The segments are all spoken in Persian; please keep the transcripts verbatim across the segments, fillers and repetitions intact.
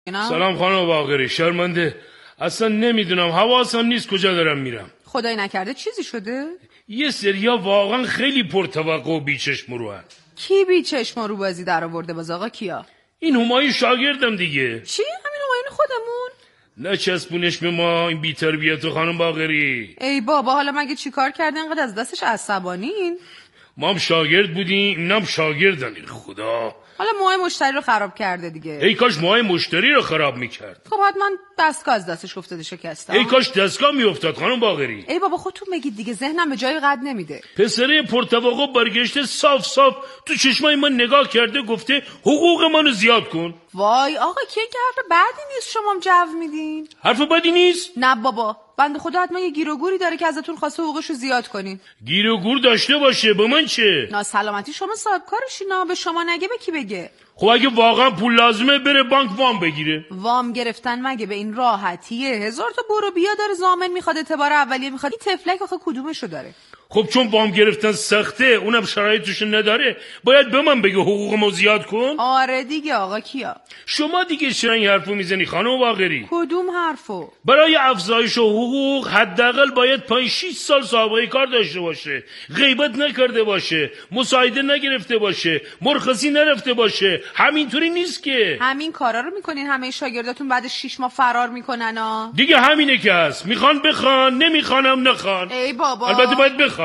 سلام خانم باقری، شرمنده اصلا نمیدونم، حواسم نیست کجا دارم میرم. خدای نکرده چیزی شده؟ یه سریا واقعا خیلی پرتوقع و بیچشم رو هن. کی بیچشم رو بازی در آورده باز آقا کیا؟ این همایون شاگردم دیگه. چی؟ همین همایون خودمون؟ نچسبونش به ما این بی‌تربیت خانم باقری. ای بابا حالا مگه چیکار کرده اینقدر از دستش عصبانین؟ ما هم شاگرد بودیم، اینم شاگردن. خدا حالا موهای مشتری رو خراب کرده دیگه. ای کاش موهای مشتری رو خراب میکرد. خب حتما دستگاه از دستش افتاده شکسته. ای کاش دستگاه میافتاد خانم باقری. ای بابا خودتون بگید دیگه، ذهنم به جای قد نمیده. پسره پرتوقع برگشته صاف صاف تو چشمای من نگاه کرده گفته حقوق منو زیاد کن. وای آقا کی که حرف بعدی نیست، شما هم جو میدین. حرف بدی نیست؟ نه بابا بنده خدا حتما یه گیر و گوری داره که ازتون خواسته حقوقشو زیاد کنین. گیر و گور داشته باشه، به من چه؟ ناسلامتی شما صاحب کارشینا، به شما نگه به کی بگه؟ خب اگه واقعا پول لازمه بره بانک وام بگیره. وام گرفتن مگه به این راحتیه؟ هزار تا برو بیا داره، ضامن میخواد، اعتبار اولیه میخواد. این تفلک آخه کدومشو داره؟ خب چون وام گرفتن سخته، اونم شرایطش نداره، باید به من بگه حقوقمو زیاد کن. آره دیگه آقا کیا. شما دیگه چرا این حرفو میزنی خانم باقری؟ کدوم حرفو؟ برای افزایش حقوق حداقل باید پنج شش سال سابقه کار داشته باشه، غیبت نکرده باشه، مساعده نگرفته باشه، مرخصی نرفته باشه. همینطوری نیست که. همین کارا رو میکنین همه شاگرداتون بعد شش ماه فرار میکنن ها. دیگه همینه که هست، میخوان بخوان، نمیخوانم نخوان. ای بابا البته باید بخوان.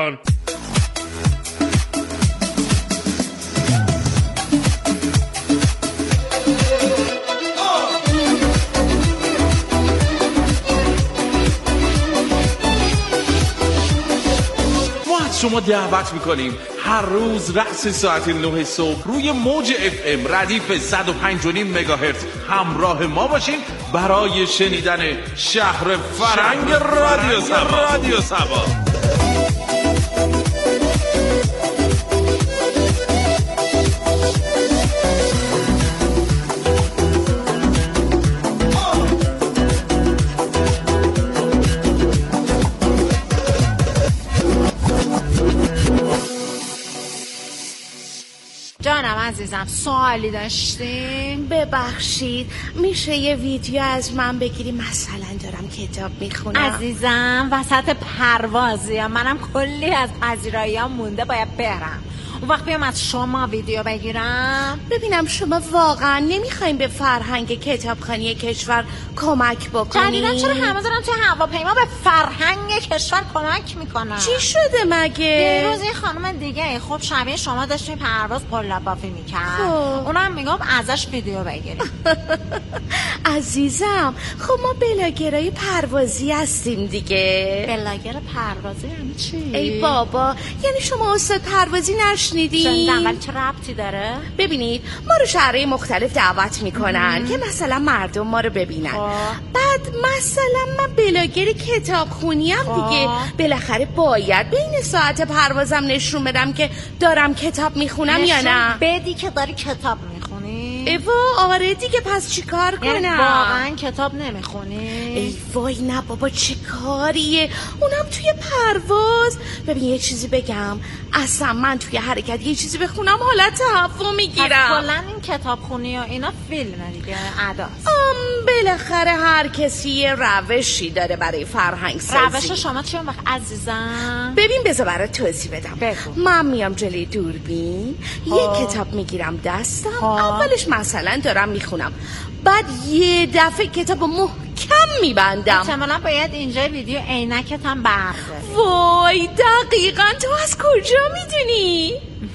شما دعوت میکنیم هر روز رأس ساعت نه صبح روی موج اف ام ردیف صد و پنج و نیم مگاهرتز همراه ما باشیم برای شنیدن شهر فرنگ رادیو سبا. رادیو سبا جانم عزیزم، سوالی داشتیم؟ ببخشید میشه یه ویدیو از من بگیری؟ مثلا دارم کتاب میخونم. عزیزم وسط پروازیم، منم کلی از پذیرایی‌ها مونده باید برم. اون وقت بیام از شما ویدیو بگیرم؟ ببینم شما واقعا نمیخواین به فرهنگ کتابخوانی کشور کمک بکنین؟ جدیدن چرا همه دارن توی هواپیما به فرهنگ کشور کمک میکنن؟ چی شده مگه؟ دیروز یه خانم دیگه خب شبیه شما داشت توی پرواز قلاب بافی میکرد، خب. اونم میگم ازش ویدیو بگیریم. عزیزم خب ما بلاگرای پروازی هستیم دیگه. بلاگر پروازی یعنی چی؟ ای بابا یعنی شما استاد پروازی نشنیدین؟ شنیدم ولی چه ربطی داره؟ ببینید ما رو شهرهای مختلف دعوت میکنن که مثلا مردم ما رو ببینن. آه. بعد مثلا من بلاگر کتابخونی ام دیگه، بالاخره باید بین ساعت پروازم نشون بدم که دارم کتاب میخونم یا نه. بدی که داری کتاب میخونی؟ ایوا آره دیگه، پس چی کار کنم؟ یعنی واقعا کتاب نمیخونی؟ ای وای نه بابا چه کاریه، اونم توی پرواز. ببین یه چیزی بگم، اصلا من توی حرکت یه چیزی بخونم حالت هوا میگیرم. کلا این کتاب خونی و اینا فیلمه دیگه، اداست. ام بالاخره هر کسی یه روشی داره برای فرهنگ سازی. روش شما چیه وقت عزیزم؟ ببین بذار برات توضیح بدم. بگو. من میام جلوی دوربین، یه کتاب میگیرم دستم، اولش مثلا دارم میخونم، بعد یه دفعه کتاب محکم میبندم. احتمالاً باید اینجا ویدیو عینکت هم برداری. وای دقیقاً تو از کجا میدونی؟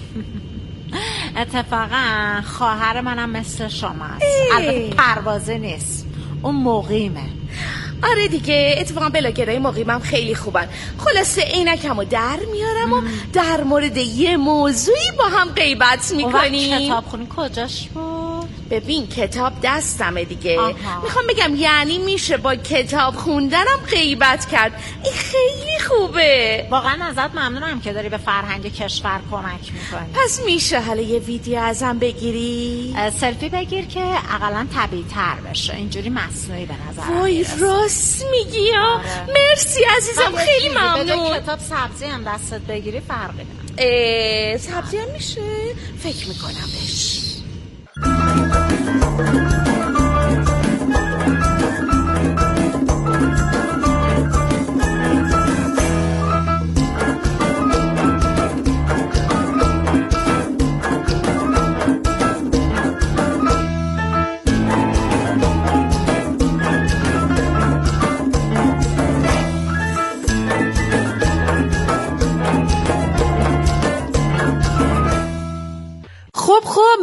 اتفاقا خواهر منم مثل شماست، البته پروازه نیست، اون مقیمه. آره دیگه، اتفاقا بلاگرای مقیمم خیلی خوبن. خلاصه عینکمو در میارم و در مورد یه موضوعی با هم غیبت میکنیم. اون کتاب خونی کجاش بود؟ ببین کتاب دستمه دیگه. آها. میخوام بگم یعنی میشه با کتاب خوندنم غیبت کرد. این خیلی خوبه. واقعا ازت ممنونم که داری به فرهنگ کشور کمک میکنی. پس میشه حالا یه ویدیو ازم بگیری؟ سلفی بگیر که اقلا طبیعی تر بشه، اینجوری مصنوعی به نظر. وای راست میگی ها. مرسی عزیزم، خیلی ممنون. کتاب سبزی هم دستت بگیری فرقی نمیکنه. سبزی هم میشه؟ فکر میکنم بهش.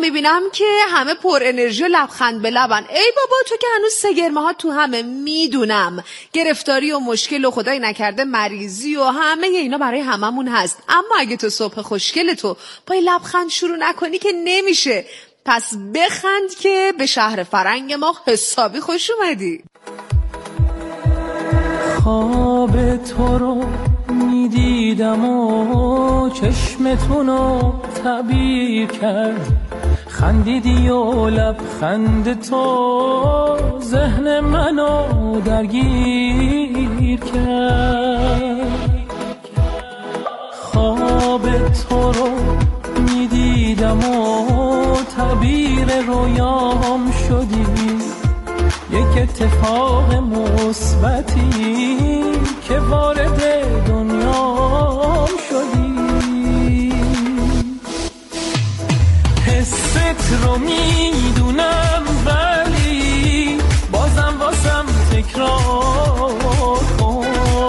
میبینم که همه پر انرژی و لبخند به لبن. ای بابا تو که هنوز سگرمه ها تو همه. میدونم گرفتاری و مشکل و خدای نکرده مریضی و همه اینا برای هممون هست، اما اگه تو صبح خوشگل تو با لبخند شروع نکنی که نمیشه. پس بخند که به شهر فرنگ ما حسابی خوش اومدی. خواب تو رو میدیدم و چشمتونو تعبیر کرد، خندیدی و لبخند تو ذهن منو درگیر کرد. خواب تو رو میدیدم و تعبیر رویام شدی، یک اتفاق مثبتی که وارد دنیام شدی. حست رو میدونم ولی بازم واسم تکرار کن.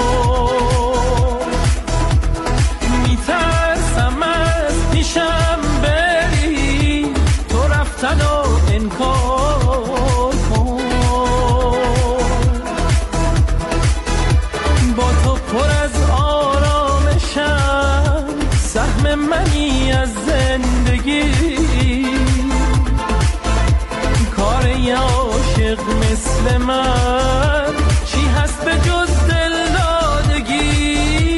میترسم از پیشم بری، تو رفتن و انکار کن. با تو پر از آرامشم، سهم منی از زندگی. کار یه عاشق مثل من چی هست به جز دلدادگی؟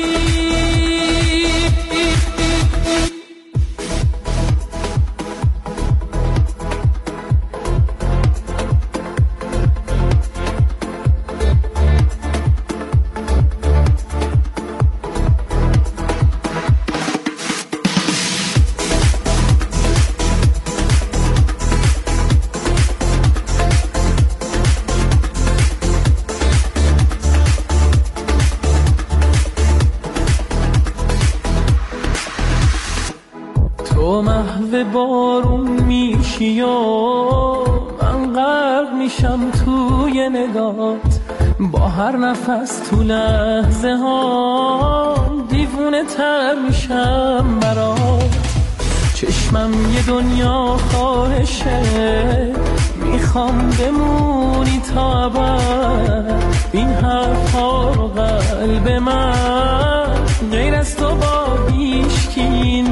تو محو بارون میشی و من غرق میشم توی نگات. با هر نفس تو لحظه ها دیوونه تر میشم برات. چشمم یه دنیا خواهشه، میخوام بمونی تا ابد. این حرفا رو قلب من غیر از تو با هیچکی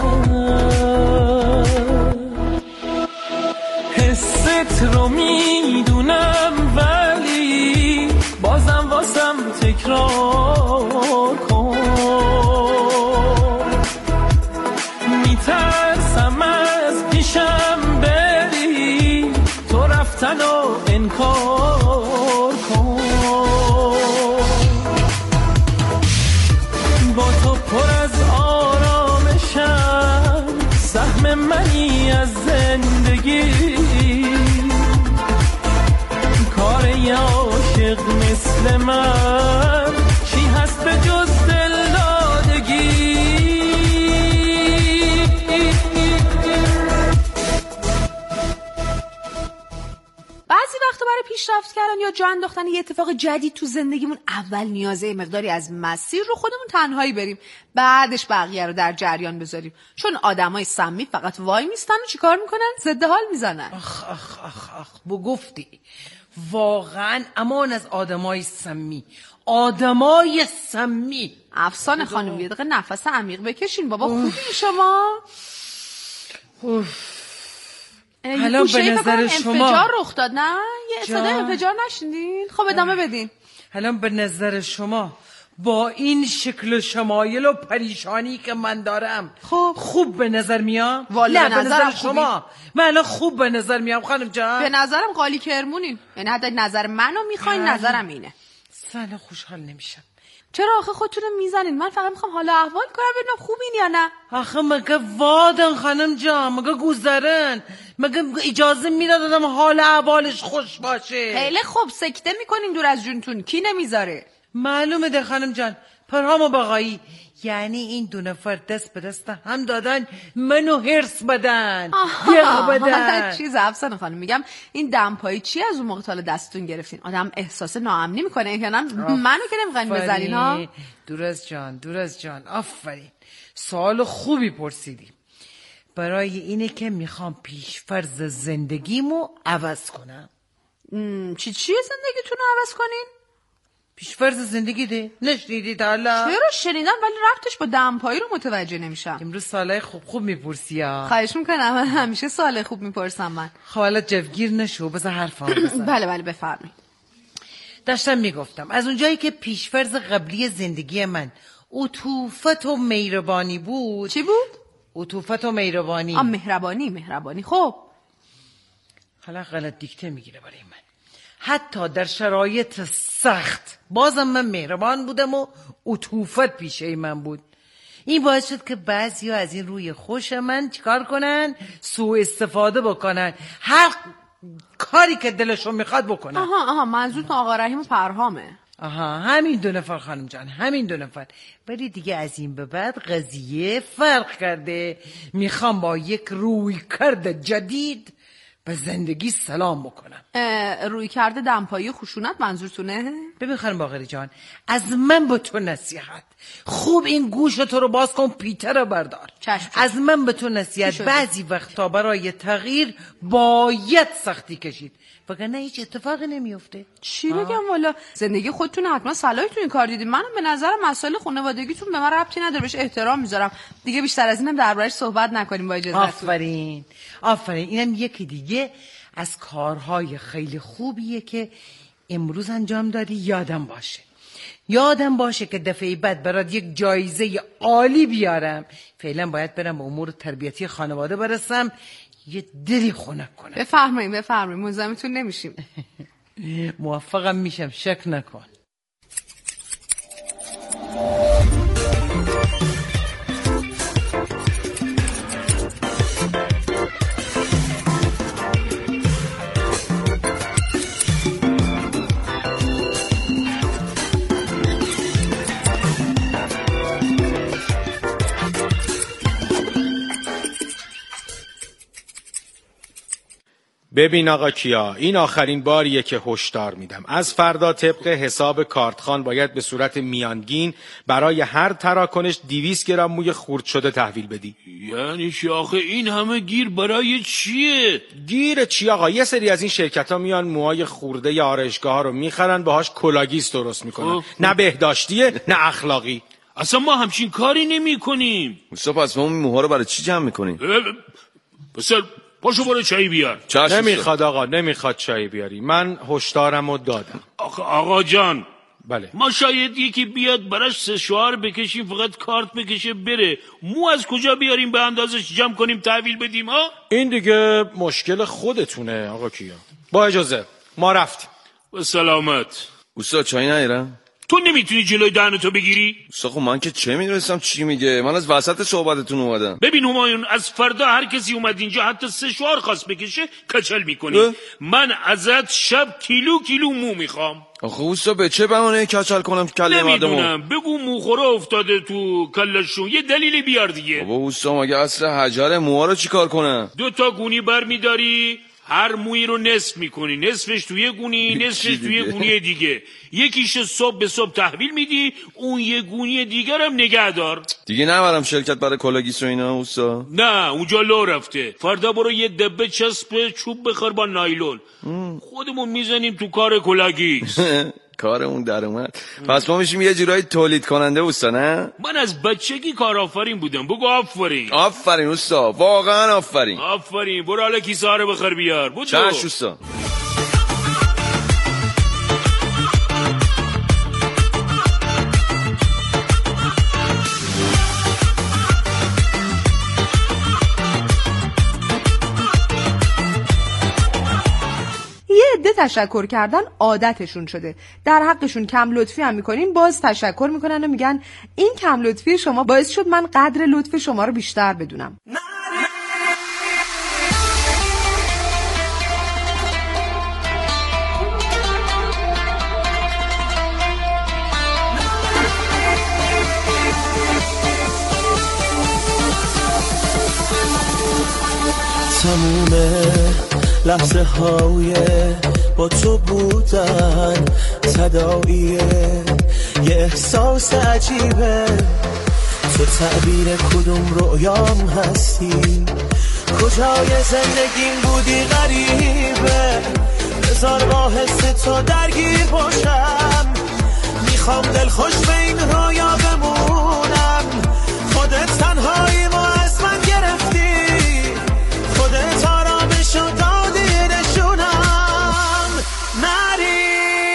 نزد. حست رو میدونم ولی بازم واسم تکرار کن. میترسم از پیشم بری، تو رفتن و انکار کن. با تو پر از آرامشم، سهم منی از زندگی. کار یه عاشق مثل من چی هست به جز دلدادگی؟ بعضی وقتا برای پیشرفت کردن یا جا انداختن یه اتفاق جدید تو زندگیمون اول نیازه مقداری از مسیر رو خودمون تنهایی بریم، بعدش بقیه رو در جریان بذاریم. چون آدمای سمی فقط وای میستن و چیکار میکنن؟ ضد حال میزنن. آخ آخ آخ آخ بو گفتی واقعا امان از آدمای سمی. آدمای سمی. افسانه خانم یه دقیقه نفس عمیق بکشین. بابا خوبی شما؟ حالا به نظر شما انفجار رخ داد نه؟ یه صدای انفجار نشنیدین؟ خب ادامه بدین. حالا به نظر شما با این شکل و شمایل و پریشانی که من دارم خب خوب به نظر میام؟ نه به نظر شما من الان خوب به نظر میام خانم جان؟ به نظرم قالی کرمونین. یعنی حتی نظر منو میخواین، نظرم اینه. سالا خوشحال نمیشم. چرا آخه خودتونو میزنین؟ من فقط میخوام حالا احوال کنم ببینم خوبین یا نه. آخه مگه وادن خانم جان، مگه گذرن، مگه اجازه میدادم حال احوالش خوش باشه؟ خیلی خوب سکته میکنین دور از جونتون، کی نمیذاره؟ معلومه ده خانم جان، پرهامو بقایی. یعنی این دو نفر دست به دست هم دادن، منو هرس بدن، یق بدن. چیز افسانه خانم میگم این دمپایی چی از اون موقع تا دستتون گرفتین؟ آدم احساس ناامنی میکنه یا نه؟ منو که نمیخواین بزنین ها؟ دور از جان، دور از جان، آفرین. سوال خوبی پرسیدی. برای اینه که میخوام پیشفرض زندگیمو عوض کنم. چی چیه زندگیتون رو عوض کنین؟ پیشفرض زندگی ده نشنیدید حالا؟ چرا شنیدم ولی ربطش با دمپایی رو متوجه نمیشم. امروز سوالای خوب خوب میپرسی ها. خواهش میکنم، من همیشه سوال خوب میپرسم. من خب حالا جوگیر نشو، بذار حرفام بزن. بله بله بفرمایید. داشتم میگفتم از اونجایی که پیشفرض قبلی زندگی من عطوفت و مهربانی بود. چی بود؟ عطوفت و مهربانی. آ مهربانی مهربانی. خب حالا غلط دیکته میگیره برای من. حتی در شرایط سخت بازم من مهربان بودم و عطوفت پیشه من بود. این باعث شد که بعضیا از این روی خوش من چیکار کنن؟ سوء استفاده بکنن، هر کاری که دلشون میخواد بکنن. آها آها منظورتون آقا رحیم و پرهامه. آها همین دو نفر خانم جان، همین دو نفر. ولی دیگه از این به بعد قضیه فرق کرده. میخوام با یک رویکرد جدید به زندگی سلام بکنم. روی کرده دمپایی خشونت منظورتونه؟ ببین خانم باقری جان، از من به تو نصیحت، خوب این گوش تو رو باز کن، پیتر رو بردار. چشم. از من به تو نصیحت، بعضی وقتا برای تغییر باید سختی کشید وگرنه هیچ اتفاقی نمیفته. چی بگم والا، زندگی خودتون حتما صلاحی تو این کار دیدین. منم به نظر مسائل خانوادگیتون به من ربطی نداره، بهش احترام میذارم. دیگه بیشتر از اینم دربارش صحبت نکنیم با اجازهتون. آفرین آفرین. اینم یکی دیگه از کارهای خیلی خوبیه که امروز انجام دادی. یادم باشه یادم باشه که دفعه بعد برات یک جایزه عالی بیارم. فعلا باید برم به امور تربیتی خانواده برسم، یه دلی خنک کنم. بفرمایید بفرمایید، مزاحمتون نمیشیم. موفقم میشم، شک نکن. ببین آقا کیا، این آخرین باریه که هشدار میدم. از فردا طبق حساب کارتخوان باید به صورت میانگین برای هر تراکنش دویست گرم موی خورد شده تحویل بدی. یعنی چی آخه این همه گیر برای چیه؟ گیر چی آقا؟ یه سری از این شرکت ها میان موهای خورده یا آرایشگاه ها رو میخرن، باهاش کلاگیس درست میکنن. نه بهداشتیه نه اخلاقی. اصلا ما همچین کاری نمی کنیم. مصطفی پس ما موها رو برای چی جمع میکنیم؟ بسر پاشو برو چایی بیار. نمیخواد آقا، نمیخواد چایی بیاری. من هشدارمو دادم. آقا, آقا جان، بله. ما شاید یکی بیاد براش سه شعار بکشیم فقط کارت بکشه بره، مو از کجا بیاریم به اندازش جمع کنیم تحویل بدیم ها؟ این دیگه مشکل خودتونه آقا کیا. با اجازه ما رفتیم. به سلامت. اوستا چای نیارم؟ تو نمیتونی جلوی دهنتو بگیری؟ اوستا خب من که چه میدونستم چی میگه، من از وسط صحبتتون اومدم. ببین همایون، از فردا هر کسی اومد اینجا حتی سه شعار خواست بکشه کچل میکنی. من ازت شب کیلو کیلو مو میخوام. آخه اوستا به چه بهانه کچل کنم کله مردمو؟ نمیدونم، بگو موخوره افتاده تو کلشون، یه دلیلی بیار دیگه. بابا اوستا مگه اصل حجر موها رو چیکار کنم؟ دو تا گونی برمیداری، هر مویی رو نصف میکنی، نصفش توی گونی نصفش توی گونی دیگه، یکیش صبح به صبح تحویل میدی، اون یه گونی دیگرم نگه دار. دیگه نبرم شرکت برای کلاگیس و اینا اوستا؟ نه اونجا لو رفته. فردا برو یه دبه چسب چوب بخور با نایلون، خودمون میزنیم تو کار کلاگیس. کارمون در اومد. پس ما میشیم یه جورایی تولید کننده اوستا، نه؟ من از بچگی کارآفرین بودم. بگو آفرین. آفرین اوستا، واقعا آفرین. آفرین. برو حالا کیسه ها رو بخور بیار. بودو. چش اوستا. عده تشکر کردن عادتشون شده. در حقشون کم لطفی هم میکنین، باز تشکر میکنن و میگن این کم لطفی شما باعث شد من قدر لطف شما رو بیشتر بدونم. تمومه لحظه های با تو بودن صداییه، یه احساس عجیبه، تو تعبیر کدوم رویام هستی، کجای زندگیم بودی غریبه، بذار با حس تو درگیر باشم. میخوام دل خوش به این رویا بمونم. خودت تنهایی ما از من گرفتی، خودت آرامشو دادی نشونم. نری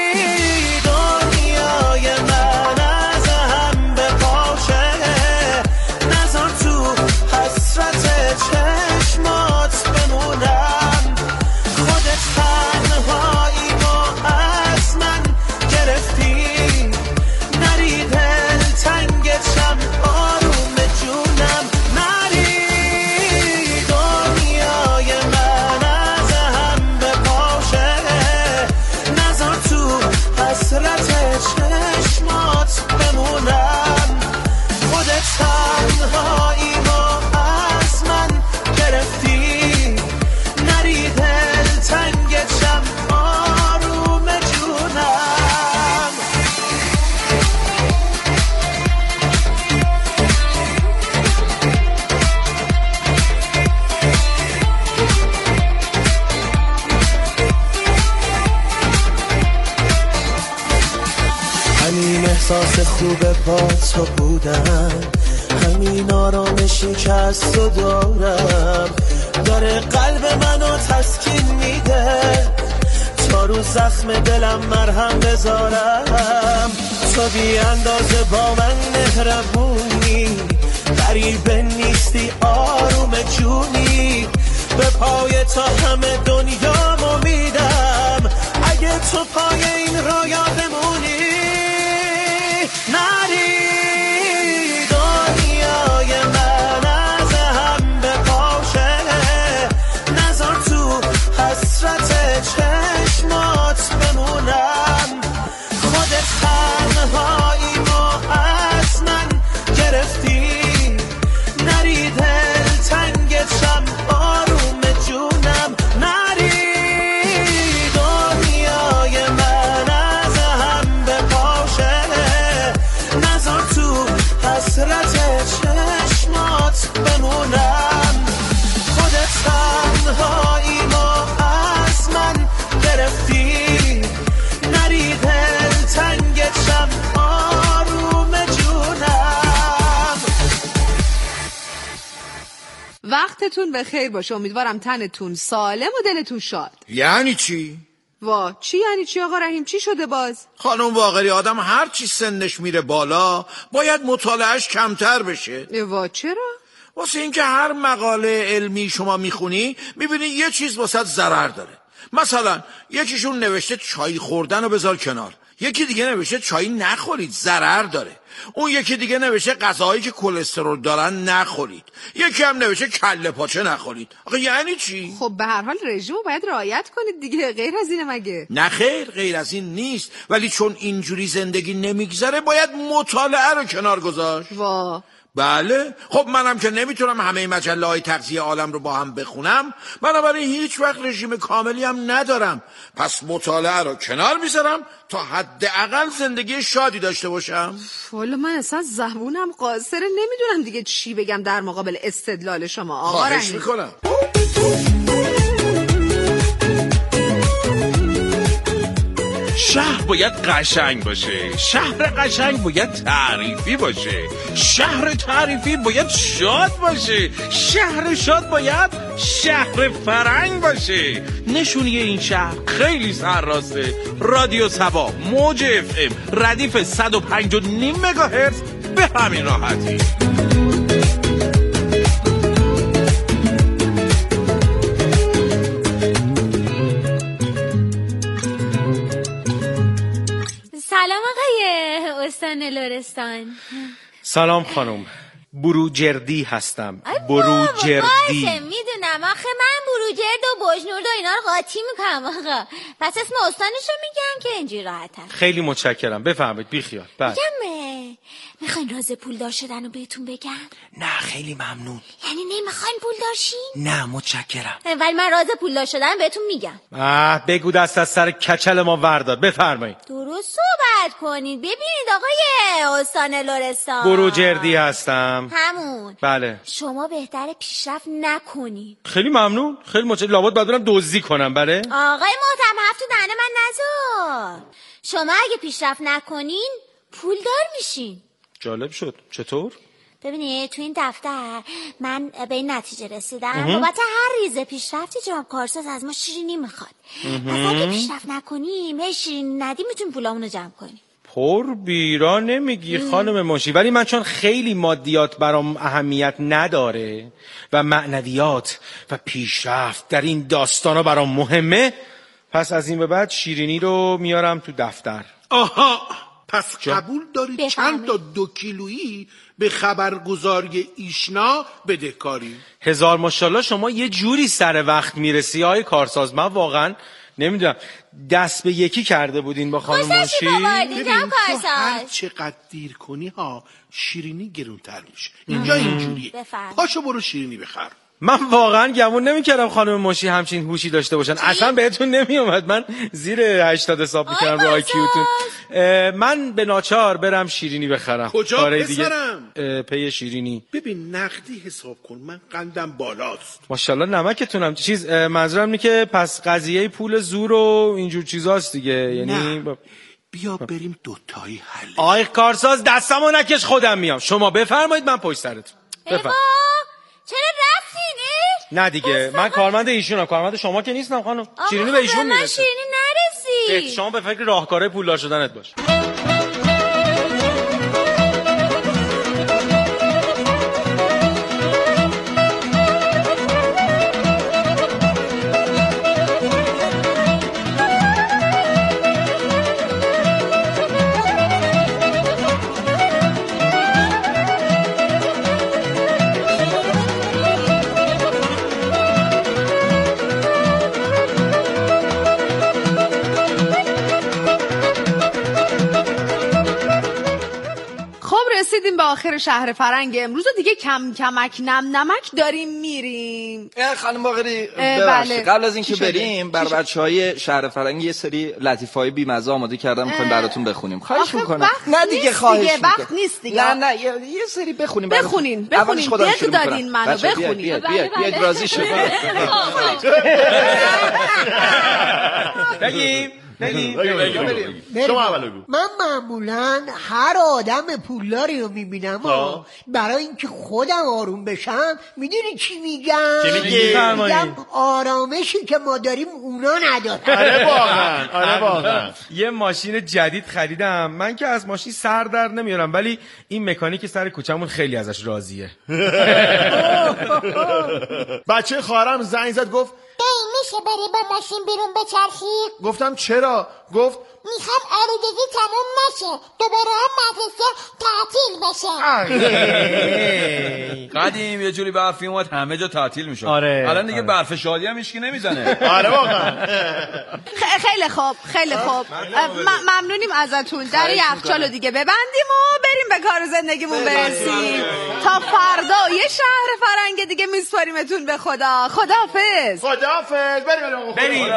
دنیای من از هم بپاشه، نذار تو حسرت چشمات بمونم. خودت تنهایی ما از من گرفتی، نری دل تنگتم آروم جونم. نری دنیای من از هم بپاشه، نذار تو حسرت چشمات بمونم. خودت تنهایی ما از من گرفتی، نری دل تنگتم آروم جونم. همین احساس خوب با تو بودن، همین آرامشی که از تو دارم، داره قلب منو تسکین میده. تا رو زخم دلم مرهم بذارم، تو بی اندازه با من مهربونی، غریبه نیستی آروم جونی. به پای تو همه دنیامو میدم، اگه تو پای این رویا بمونی. نری دنیای من از هم بپاشه، نذار تو حسرت چشمات بمونم. خودت تنهایی ما از من گرفتی، نری دل تنگتم آروم جونم. نری دنیای من از هم بپاشه، نذار تو حسرت چشمات بمونم. خودت تنهایی ما از من گرفتی، نری دل تنگتم آروم جونم. وقتتون به خیر باشه. امیدوارم تنتون سالم و دلتون شاد. یعنی چی؟ وا چی یعنی چی آقا رحیم؟ چی شده باز؟ خانم باقری، آدم هر چی سنش میره بالا باید مطالعهش کمتر بشه. وا چرا؟ واسه اینکه هر مقاله علمی شما میخونی میبینی یه چیز واسه ضرر داره. مثلا یکیشون نوشته چای خوردن رو بذار کنار، یکی دیگه نوشته چای نخورید ضرر داره، اون یکی دیگه نوشته غذاهایی که کلسترول دارن نخورید، یکی هم نوشته کله پاچه نخورید. آخه یعنی چی؟ خب به هر حال رژیمو باید رعایت کنید دیگه، غیر از اینه مگه؟ نه خیر، غیر از این نیست، ولی چون اینجوری زندگی نمیگذره باید مطالعه رو کنار گذاشت. وا بله، خب منم که نمیتونم همه مجله های تغذیه عالم رو با هم بخونم، بنابراین هیچ وقت رژیم کاملی هم ندارم، پس مطالعه رو کنار میذارم تا حداقل زندگی شادی داشته باشم. والا من اصلا زبونم قاصره، نمیدونم دیگه چی بگم در مقابل استدلال شما آقا رحیم. خواهش میکنم. شهر باید قشنگ باشه، شهر قشنگ باید تعریفی باشه، شهر تعریفی باید شاد باشه، شهر شاد باید شهر فرنگ باشه. نشونی این شهر خیلی سرراسته. رادیو سبا موج اف ام ردیف صد و پنج و نیم مگاهرتز به همین راحتی. سلام آقای استان لرستان. سلام خانم، بروجردی هستم. بروجردی. باشه میدونم، آخه من بروجرد و بجنورد و اینا رو قاطی میکنم آقا، پس اسم استانشو میگم که اینجوری راحت‌تر. خیلی متشکرم، بفرمایید بی خیال. بله میگم میخواین راز پولدار شدن رو بهتون بگم؟ نه خیلی ممنون. یعنی نمیخواین پولدار شین؟ نه متشکرم. ولی من راز پولدار شدن بهتون میگم. آه بگو دست از سر کچل ما وردار، بفرمایید. دور درست صحبت کنید. ببینید آقای استان لرستان، بروجردی هستم. همون. بله. شما بهتره پیشرفت نکنید. خیلی ممنون. خیلی متشکرم. لابد باید برم دزدی کنم. بله. آقای محترم حرف تو دهن من نذار. شما اگه پیشرفت نکنین پولدار میشین. جالب شد. چطور؟ ببینید تو این دفتر من به این نتیجه رسیدم بابت هر ریزه پیشرفتی جناب کارساز از ما شیرینی میخواد. پس اگه پیشرفت نکنیم هی شیرینی ندیم میتونیم پولامونو جمع کنیم. پر بیرا نمیگی خانم منشی، ولی من چون خیلی مادیات برام اهمیت نداره و معنویات و پیشرفت در این داستانا برام مهمه، پس از این به بعد شیرینی رو میارم تو دفتر. آها، پس جا. قبول دارید بفهمید. چند تا دو کیلویی به خبرگزاری ایشنا بدهکاری؟ هزار ماشاءالله شما یه جوری سر وقت میرسی های کارساز. من واقعا نمیدونم دست به یکی کرده بودین با خانم منشی. ببین تو هر چقدر دیر کنی ها شیرینی گرونتر میشه. اینجا اینجوریه. پاشو برو شیرینی بخر. من واقعا گمون نمیکردم خانم منشی همچین هوشی داشته باشن. اصلا بهتون نمیومد. من زیر هشتاد حساب میکردم رو آی کیوتون. من به ناچار برم شیرینی بخرم. کجا بسرم؟ پی شیرینی. ببین نقدی حساب کن، من قندم بالاست. ماشاءالله نمکتونم. چیز منظورم اینه که پس قضیه پول زور و اینجور چیزاست دیگه. یعنی با... بیا بریم دوتایی حل. آقای کارساز دستمو نکش، خودم میام. شما بفرمایید من پشت سرتون. بفرمایید. چرا رفتین؟ نه دیگه من کارمند ایشونم، کارمند شما که نیستم خانم. شیرینی به ایشون میرسه. من شیرینی نرسید. شما به فکر راهکارهای پولدار شدنت باش. رسیدیم به آخر شهر فرنگ امروز و دیگه کم کمک نم نمک داریم میریم. خانم باقری ببخشید قبل از اینکه بریم بر بچهای شهر فرنگ یه سری لطیفه‌های بی‌مزه آماده کردم، می‌خوایم براتون بخونیم. خواهش می‌کنم. نه دیگه خواهش می‌کنم. وقت نیست دیگه. نه نه یه, یه سری بخونیم. بخونین بخونین. دق دادین منو بخونین. بیاد بیاد بیاد راضی شو. بگیم بریم شما اول بگو. من معمولا هر آدم پولداری رو میبینم و برای اینکه خودم آروم بشم میدونی چی میگم؟ چی میگی؟ میگم آرامشی که ما داریم اونا ندارن. آره واقعا آره واقعا. یه ماشین جدید خریدم. من که از ماشین سر در نمیارم، ولی این مکانیک سر کوچمون خیلی ازش راضیه. بچه خواهرم زنگ زد گفت دایی میشه بری با ماشین بیرون بچرخی؟ گفتم چرا؟ گفت میخوام آلودگی تموم نشه، دوباره هم مدرسه تعطیل بشه. قدیم یه جوری برفی اومد همه جا تعطیل میشد. آره الان دیگه آره. برف شادی هم هیچکی نمیزنه. آره واقعا. خیلی خوب خیلی خوب. ممنونیم ازتون. در یخچالو دیگه ببندیم و بریم به کار زندگیمون برسیم. تا فردا یه شهر فرنگ دیگه میسپاریمتون به خدا. خداحافظ. خداحافظ. بریم بریم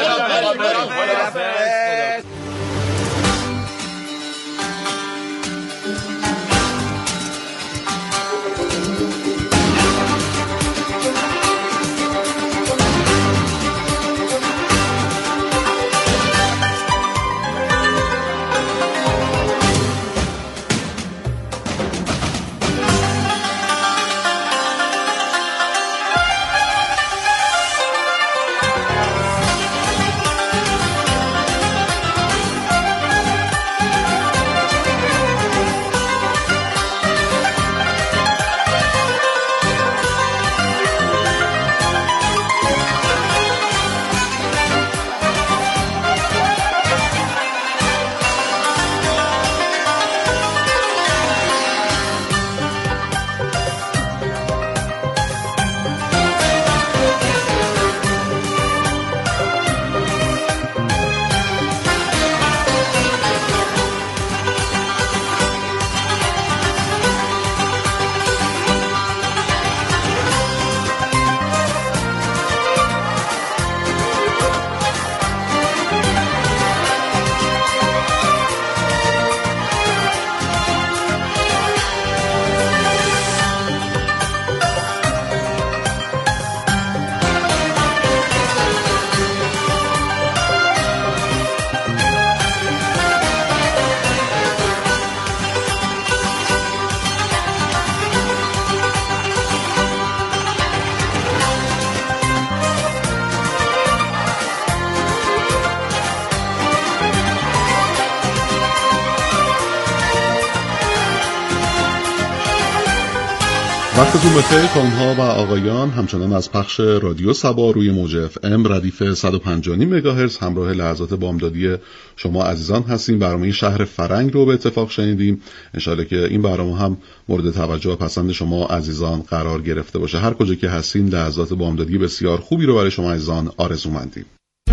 بریم. وقتتون بخیر خانم‌ها و آقایان. همچنان از پخش رادیو صبا روی موج اف ام ردیف صد و پنج و نیم مگاهرتز همراه لحظات بامدادی شما عزیزان هستیم. برنامه شهر فرنگ رو به اتفاق شنیدیم. انشالله که این برنامه هم مورد توجه و پسند شما عزیزان قرار گرفته باشه. هر کجا که هستین لحظات بامدادی بسیار خوبی رو برای شما عزیزان آرزومندیم.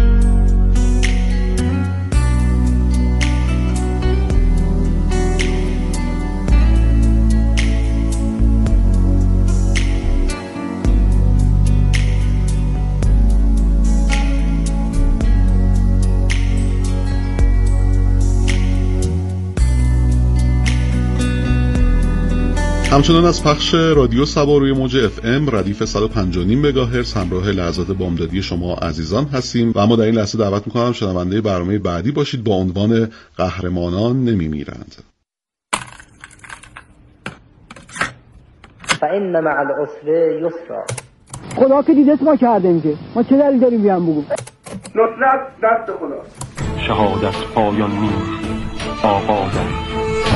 همچنان از پخش رادیو صبا روی موج اف ام ردیف صد و پنج و نیم مگاهرتز همراه لحظات بامدادی شما عزیزان هستیم و اما در این لحظه دعوت میکنم شنونده برنامه بعدی باشید با عنوان قهرمانان نمیمیرند. فإن مع العسر یسرا. خدا که دیدت ما کردیم که ما چه دلیل داریم بیان بگو نصرت دست خدا. شهادت پایان نیست آغاز است.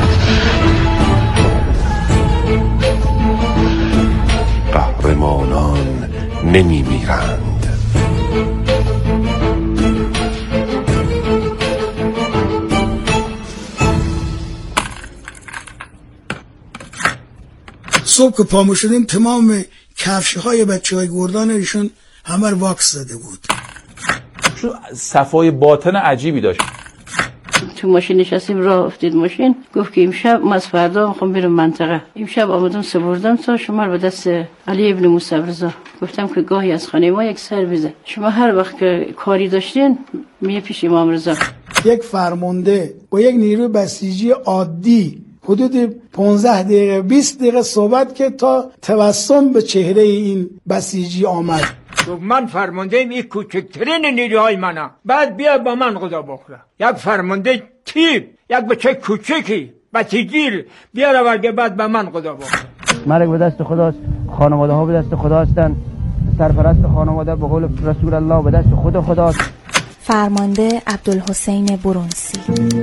قهرمانان نمی میرند. صبح که پامو شدیم تمام کفش های بچه های گردان ایشون همه رو واکس زده بود. صفای باطن عجیبی داشت. تو ماشین نشستیم راه افتید ماشین گفت که امشب من از فردا میخوام برم منطقه. امشب آمدم سپردم تا شما رو به دست علی ابن موسی رضا. گفتم که گاهی از خانه ما یک سر بزن. شما هر وقت که کاری داشتین میه پیش امام رضا. یک فرمانده با یک نیروی بسیجی عادی حدود پانزده دقیقه بیست دقیقه صحبت که تا تبسم به چهره این بسیجی آمد. من فرمانده ایم این کوچکترین نیروهای منم. بعد بیا با من غذا بخوره. یک فرمانده تیپ یک بچه کوچکی بچگیر بیاره ورگه بعد با من غذا بخوره. مرگ به دست خداست، خانواده ها به دست خدا هستن، سرپرست خانواده به قول رسول الله به دست خود خداست. فرمانده عبدالحسین برونسی.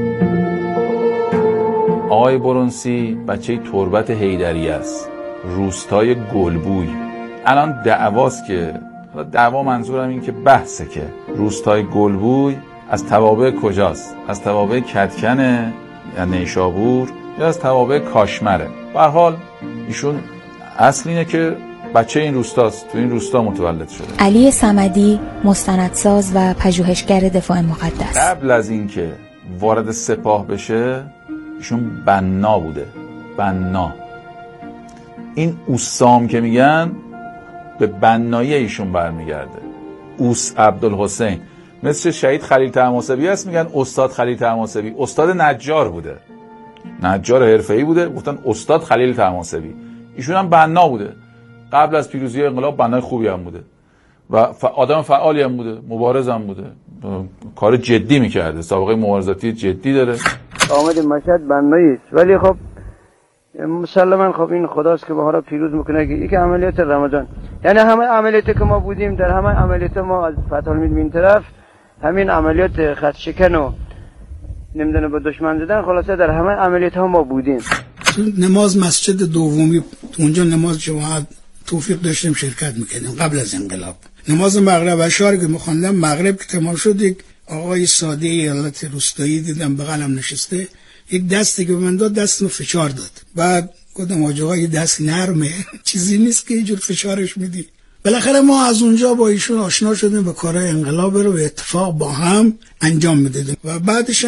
آقای برونسی بچه تربت حیدری است، روستای گلبوی. الان دعواست که دعوا منظورم این که بحثه که روستای گلبوی از توابع کجاست، از توابع کدکنه یا نیشابور یا از توابع کاشمره. به هر حال ایشون اصل اینه که بچه این روستاست، تو این روستا متولد شده. علی صمدی مستندساز و پژوهشگر دفاع مقدس. قبل از اینکه وارد سپاه بشه ایشون بنا بوده. بنا این اوسام که میگن به بنایی ایشون برمیگرده. اوس عبدالحسین مثل شهید خلیل طهماسبی هست، میگن استاد خلیل طهماسبی. استاد نجار بوده، نجار حرفه‌ای بوده، گفتن استاد خلیل طهماسبی. ایشون هم بنا بوده. قبل از پیروزی انقلاب بنای خوبی هم بوده و آدم فعالی هم بوده، مبارز هم بوده، کار جدی میکرده، سابقه مبارزاتی جدی داره. آمد مشهد بناییست ولی خب مسلما خب این خداست که بهارا پیروز میکنه. که یک عملیات رمضان، یعنی همه عملیاتی که ما بودیم در همه عملیات ما از فتح المید این طرف همین عملیات خط شکن و نمیدونه به دشمن زدن، خلاصه در همه عملیات ها ما بودیم. نماز مسجد دومی اونجا نماز جماعت توفیق داشتیم شرکت میکردیم قبل از انقلاب. نماز مغرب اشعار که میخوندم مغرب که تمام شد یک آقای ساده ایالت روستایی دیدم بغلم نشسته، یک دستی که به من داد دستم فشار داد. بعد گفتم آقا یه دست نرمه چیزی نیست که اینجور فشارش میدی. بالاخره ما از اونجا با ایشون آشنا شدیم و کارهای انقلاب رو به اتفاق با هم انجام میدادیم و بعدش